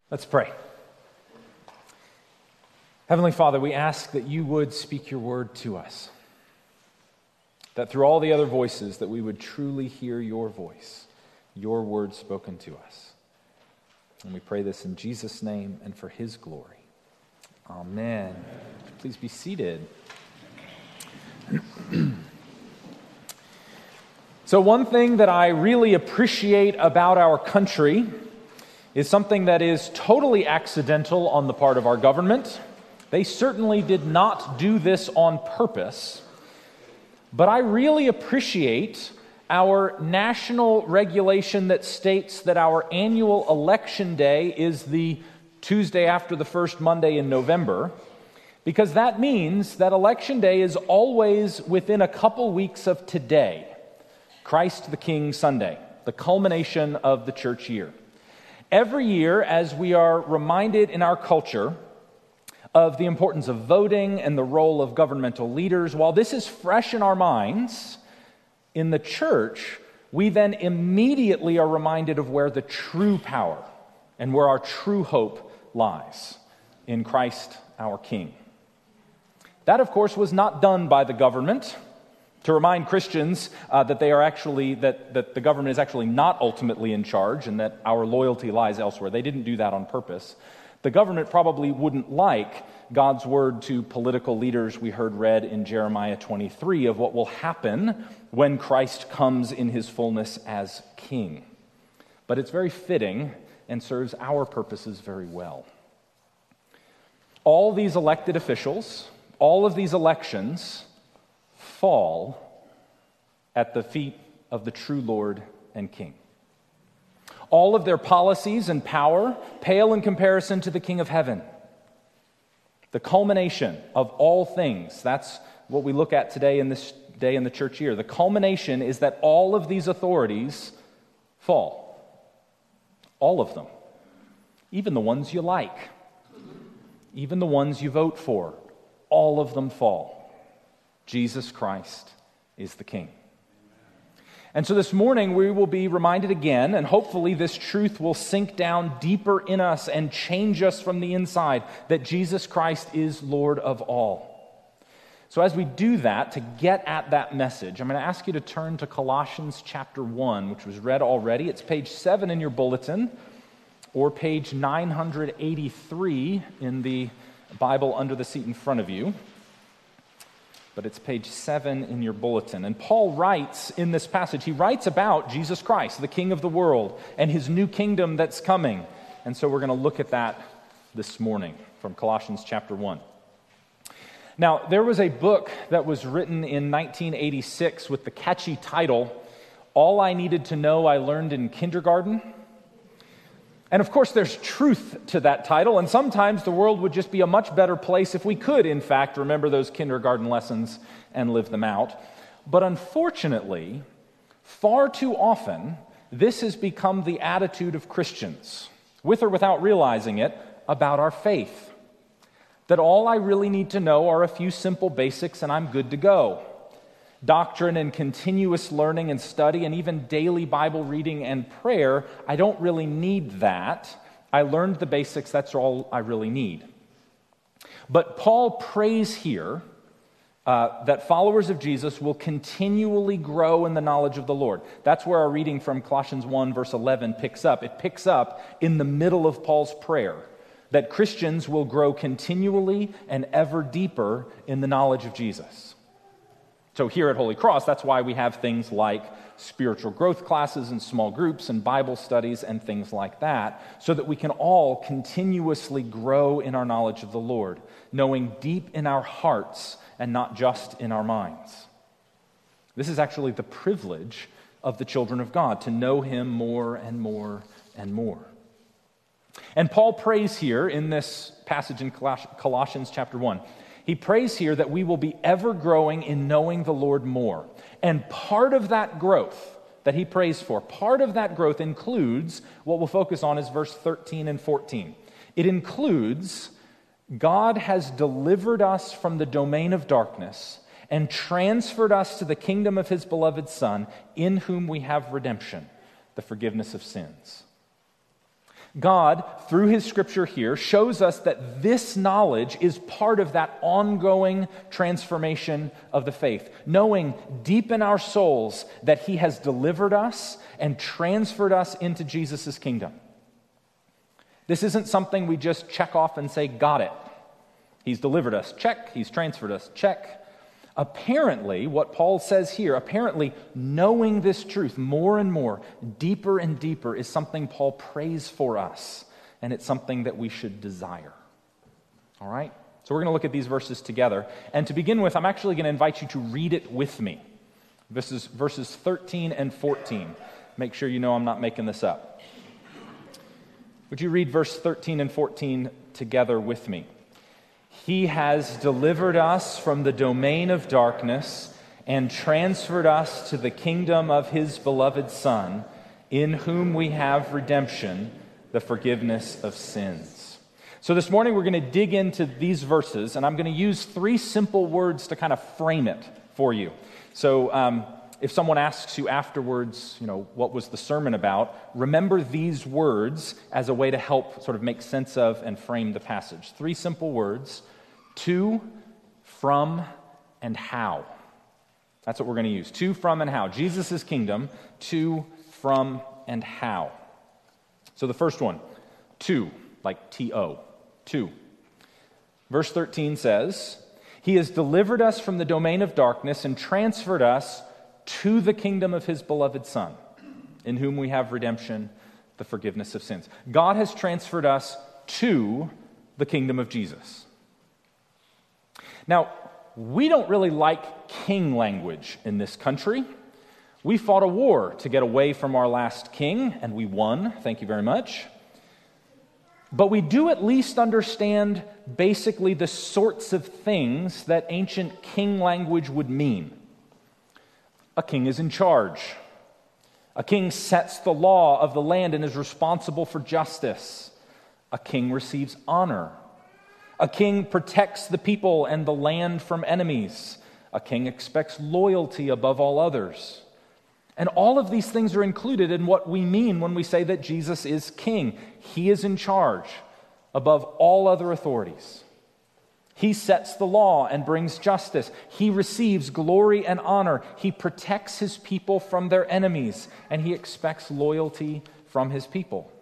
Let's pray. Heavenly Father, we ask that you would speak your word to us, that through all the other voices that we would truly hear your voice, your word spoken to us. And we pray this in Jesus' name and for his glory. Amen. Please be seated. So one thing that I really appreciate about our country is something that is totally accidental on the part of our government. They certainly did not do this on purpose. But I really appreciate our national regulation that states that our annual election day is the Tuesday after the first Monday in November, because that means that election day is always within a couple weeks of today, Christ the King Sunday, the culmination of the church year. Every year, as we are reminded in our culture of the importance of voting and the role of governmental leaders, while this is fresh in our minds, in the church, we then immediately are reminded of where the true power and where our true hope lies, in Christ our King. That, of course, was not done by the government to remind Christians that the government is actually not ultimately in charge and that our loyalty lies elsewhere. They didn't do that on purpose. The government probably wouldn't like God's word to political leaders we heard read in Jeremiah 23 of what will happen when Christ comes in his fullness as king. But it's very fitting and serves our purposes very well. All these elected officials, all of these elections fall at the feet of the true Lord and King. All of their policies and power pale in comparison to the King of Heaven. The culmination of all things, that's what we look at today in this day in the church year. The culmination is that all of these authorities fall. All of them. Even the ones you like. Even the ones you vote for. All of them fall. Jesus Christ is the King. And so this morning we will be reminded again, and hopefully this truth will sink down deeper in us and change us from the inside, that Jesus Christ is Lord of all. So as we do that, to get at that message, I'm going to ask you to turn to Colossians chapter 1, which was read already. It's page 7 in your bulletin, or page 983 in the Bible under the seat in front of you. But it's page 7 in your bulletin. And Paul writes in this passage, he writes about Jesus Christ, the King of the world, and his new kingdom that's coming. And so we're going to look at that this morning from Colossians chapter 1. Now, there was a book that was written in 1986 with the catchy title, All I Needed to Know I Learned in Kindergarten. And of course, there's truth to that title, and sometimes the world would just be a much better place if we could, in fact, remember those kindergarten lessons and live them out. But unfortunately, far too often, this has become the attitude of Christians, with or without realizing it, about our faith. That all I really need to know are a few simple basics and I'm good to go. Doctrine and continuous learning and study and even daily Bible reading and prayer, I don't really need that. I learned the basics, that's all I really need. But Paul prays here that followers of Jesus will continually grow in the knowledge of the Lord. That's where our reading from Colossians 1 verse 11 picks up. It picks up in the middle of Paul's prayer that Christians will grow continually and ever deeper in the knowledge of Jesus. So here at Holy Cross, that's why we have things like spiritual growth classes and small groups and Bible studies and things like that, so that we can all continuously grow in our knowledge of the Lord, knowing deep in our hearts and not just in our minds. This is actually the privilege of the children of God, to know him more and more and more. And Paul prays here in this passage in Colossians chapter 1, he prays here that we will be ever growing in knowing the Lord more. And part of that growth that he prays for, part of that growth includes, what we'll focus on is verse 13 and 14. It includes, God has delivered us from the domain of darkness and transferred us to the kingdom of his beloved Son, in whom we have redemption, the forgiveness of sins. God, through his scripture here, shows us that this knowledge is part of that ongoing transformation of the faith, knowing deep in our souls that he has delivered us and transferred us into Jesus' kingdom. This isn't something we just check off and say, got it. He's delivered us, check. He's transferred us, check. Apparently, what Paul says here, apparently knowing this truth more and more, deeper and deeper, is something Paul prays for us, and it's something that we should desire. All right? So we're going to look at these verses together. And to begin with, I'm actually going to invite you to read it with me. This is verses 13 and 14. Make sure you know I'm not making this up. Would you read verse 13 and 14 together with me? He has delivered us from the domain of darkness and transferred us to the kingdom of his beloved Son, in whom we have redemption, the forgiveness of sins. So this morning we're going to dig into these verses, and I'm going to use 3 simple words to kind of frame it for you. So if someone asks you afterwards, what was the sermon about, remember these words as a way to help sort of make sense of and frame the passage. 3 simple words: to, from, and how. That's what we're going to use. To, from, and how. Jesus' kingdom, to, from, and how. So the first one, to, like T-O, to. Verse 13 says, he has delivered us from the domain of darkness and transferred us to the kingdom of his beloved Son, in whom we have redemption, the forgiveness of sins. God has transferred us to the kingdom of Jesus. Now, we don't really like king language in this country. We fought a war to get away from our last king, and we won. Thank you very much. But we do at least understand basically the sorts of things that ancient king language would mean. A king is in charge. A king sets the law of the land and is responsible for justice. A king receives honor. A king protects the people and the land from enemies. A king expects loyalty above all others. And all of these things are included in what we mean when we say that Jesus is king. He is in charge above all other authorities. He sets the law and brings justice. He receives glory and honor. He protects his people from their enemies, and he expects loyalty from his people.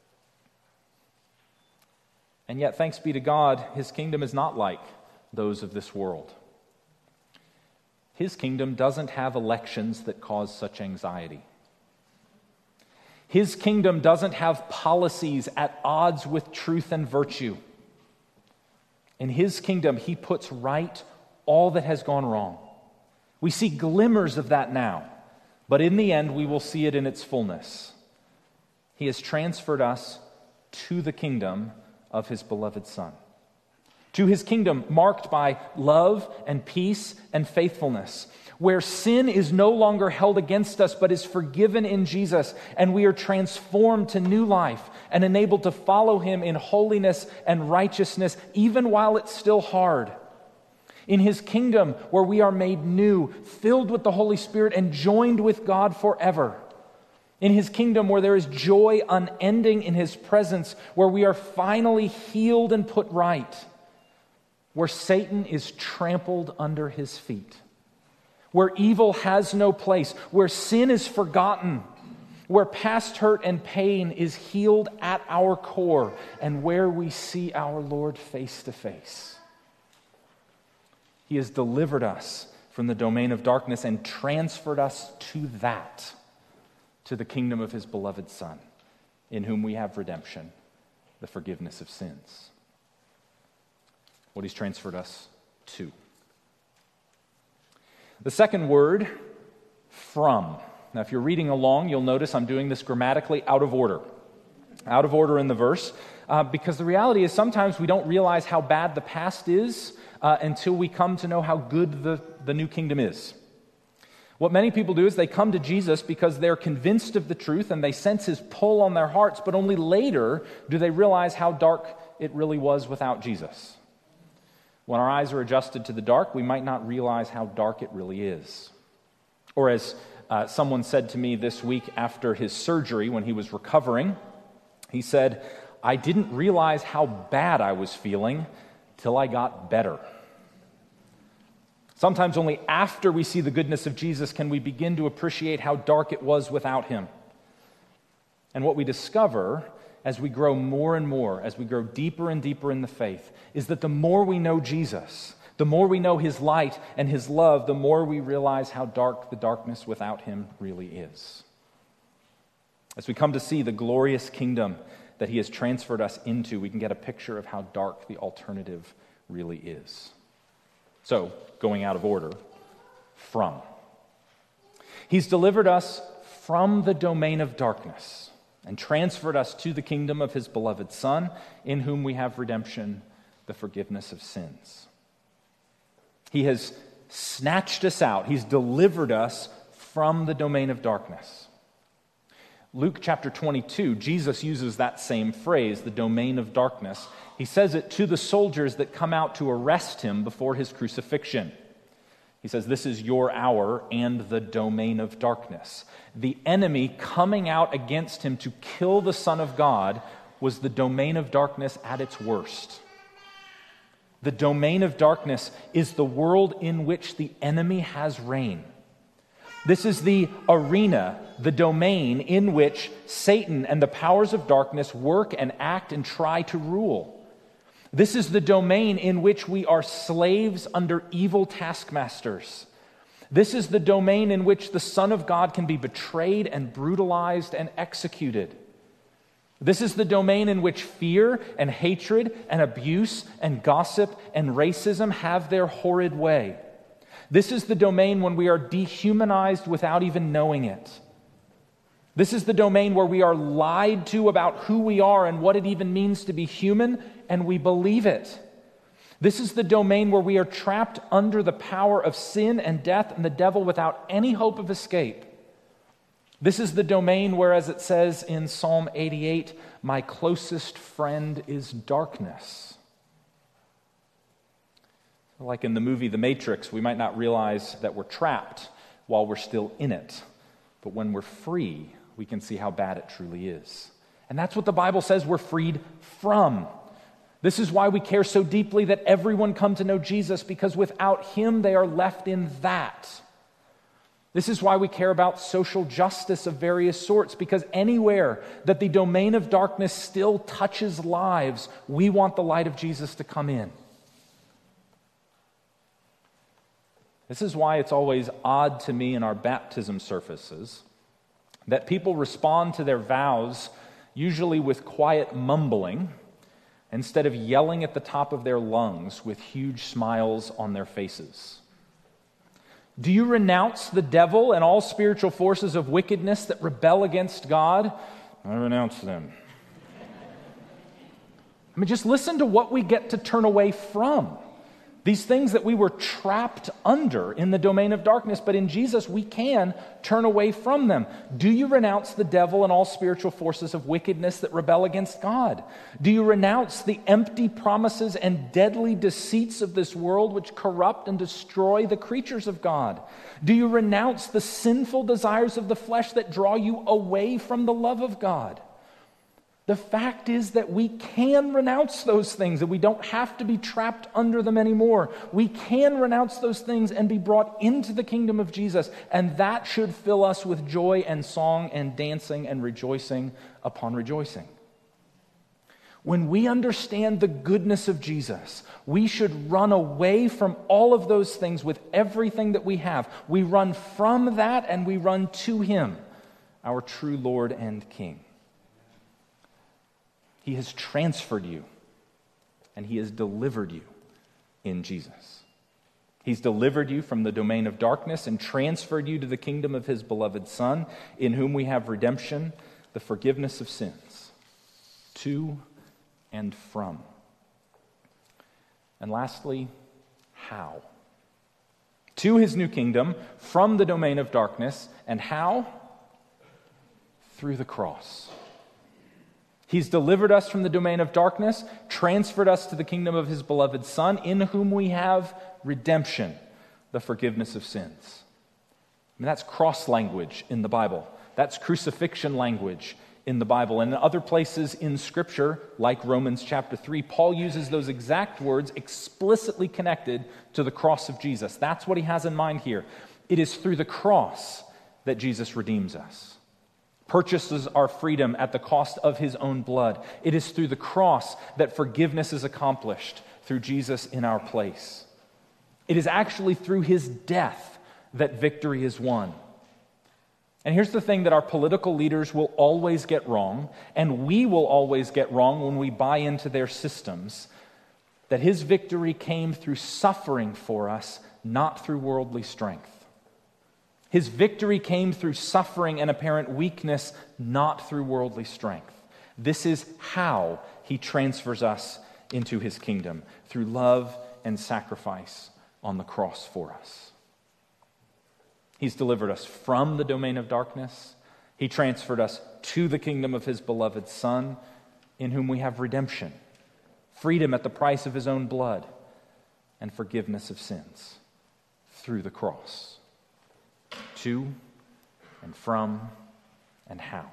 And yet, thanks be to God, his kingdom is not like those of this world. His kingdom doesn't have elections that cause such anxiety. His kingdom doesn't have policies at odds with truth and virtue. In his kingdom, he puts right all that has gone wrong. We see glimmers of that now, but in the end, we will see it in its fullness. He has transferred us to the kingdom of his beloved Son, to his kingdom marked by love and peace and faithfulness, where sin is no longer held against us but is forgiven in Jesus, and we are transformed to new life and enabled to follow him in holiness and righteousness even while it's still hard. In his kingdom where we are made new, filled with the Holy Spirit and joined with God forever. In his kingdom where there is joy unending in his presence, where we are finally healed and put right, where Satan is trampled under his feet, where evil has no place, where sin is forgotten, where past hurt and pain is healed at our core, and where we see our Lord face to face. He has delivered us from the domain of darkness and transferred us to the kingdom of his beloved Son, in whom we have redemption, the forgiveness of sins. What he's transferred us to. The second word, from. Now, if you're reading along, you'll notice I'm doing this grammatically out of order. Out of order in the verse, because the reality is sometimes we don't realize how bad the past is until we come to know how good the new kingdom is. What many people do is they come to Jesus because they're convinced of the truth and they sense his pull on their hearts, but only later do they realize how dark it really was without Jesus. When our eyes are adjusted to the dark, we might not realize how dark it really is. Or as someone said to me this week after his surgery when he was recovering, He said, "I didn't realize how bad I was feeling till I got better." Sometimes only after we see the goodness of Jesus can we begin to appreciate how dark it was without him. And what we discover as we grow more and more, as we grow deeper and deeper in the faith, is that the more we know Jesus, the more we know his light and his love, the more we realize how dark the darkness without him really is. As we come to see the glorious kingdom that he has transferred us into, we can get a picture of how dark the alternative really is. So, going out of order, from. He's delivered us from the domain of darkness and transferred us to the kingdom of his beloved Son, in whom we have redemption, the forgiveness of sins. He has snatched us out. He's delivered us from the domain of darkness. Luke chapter 22, Jesus uses that same phrase, the domain of darkness. He says it to the soldiers that come out to arrest him before his crucifixion. He says, "This is your hour and the domain of darkness." The enemy coming out against him to kill the Son of God was the domain of darkness at its worst. The domain of darkness is the world in which the enemy has reign. This is the arena, the domain in which Satan and the powers of darkness work and act and try to rule. This is the domain in which we are slaves under evil taskmasters. This is the domain in which the Son of God can be betrayed and brutalized and executed. This is the domain in which fear and hatred and abuse and gossip and racism have their horrid way. This is the domain when we are dehumanized without even knowing it. This is the domain where we are lied to about who we are and what it even means to be human, and we believe it. This is the domain where we are trapped under the power of sin and death and the devil without any hope of escape. This is the domain where, as it says in Psalm 88, "My closest friend is darkness." Like in the movie The Matrix, we might not realize that we're trapped while we're still in it. But when we're free, we can see how bad it truly is. And that's what the Bible says we're freed from. This is why we care so deeply that everyone come to know Jesus, because without him, they are left in that. This is why we care about social justice of various sorts, because anywhere that the domain of darkness still touches lives, we want the light of Jesus to come in. This is why it's always odd to me in our baptism services that people respond to their vows usually with quiet mumbling instead of yelling at the top of their lungs with huge smiles on their faces. Do you renounce the devil and all spiritual forces of wickedness that rebel against God? I renounce them. I mean, just listen to what we get to turn away from. These things that we were trapped under in the domain of darkness, but in Jesus we can turn away from them. Do you renounce the devil and all spiritual forces of wickedness that rebel against God? Do you renounce the empty promises and deadly deceits of this world which corrupt and destroy the creatures of God? Do you renounce the sinful desires of the flesh that draw you away from the love of God? The fact is that we can renounce those things, and we don't have to be trapped under them anymore. We can renounce those things and be brought into the kingdom of Jesus, and that should fill us with joy and song and dancing and rejoicing upon rejoicing. When we understand the goodness of Jesus, we should run away from all of those things with everything that we have. We run from that and we run to him, our true Lord and King. He has transferred you, and he has delivered you in Jesus. He's delivered you from the domain of darkness and transferred you to the kingdom of his beloved Son, in whom we have redemption, the forgiveness of sins, to and from. And lastly, how? To his new kingdom, from the domain of darkness, and how? Through the cross. He's delivered us from the domain of darkness, transferred us to the kingdom of his beloved Son, in whom we have redemption, the forgiveness of sins. I mean, that's cross language in the Bible. That's crucifixion language in the Bible. And in other places in Scripture, like Romans chapter 3, Paul uses those exact words explicitly connected to the cross of Jesus. That's what he has in mind here. It is through the cross that Jesus redeems us, purchases our freedom at the cost of his own blood. It is through the cross that forgiveness is accomplished through Jesus in our place. It is actually through his death that victory is won. And here's the thing that our political leaders will always get wrong, and we will always get wrong when we buy into their systems, that his victory came through suffering for us, not through worldly strength. His victory came through suffering and apparent weakness, not through worldly strength. This is how he transfers us into his kingdom, through love and sacrifice on the cross for us. He's delivered us from the domain of darkness. He transferred us to the kingdom of his beloved Son, in whom we have redemption, freedom at the price of his own blood, and forgiveness of sins through the cross. To and from and how.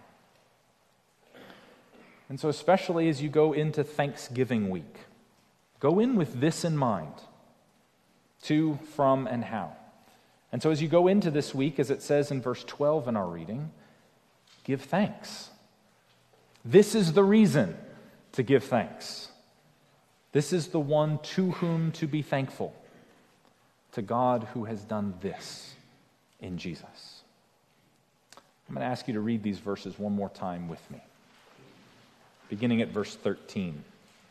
And so especially as you go into Thanksgiving week, go in with this in mind. To, from, and how. And so as you go into this week, as it says in verse 12 in our reading, give thanks. This is the reason to give thanks. This is the one to whom to be thankful, to God who has done this in Jesus. I'm going to ask you to read these verses one more time with me, beginning at verse 13.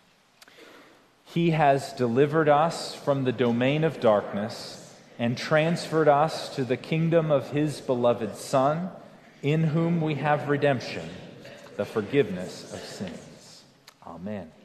He has delivered us from the domain of darkness and transferred us to the kingdom of his beloved Son, in whom we have redemption, the forgiveness of sins. Amen.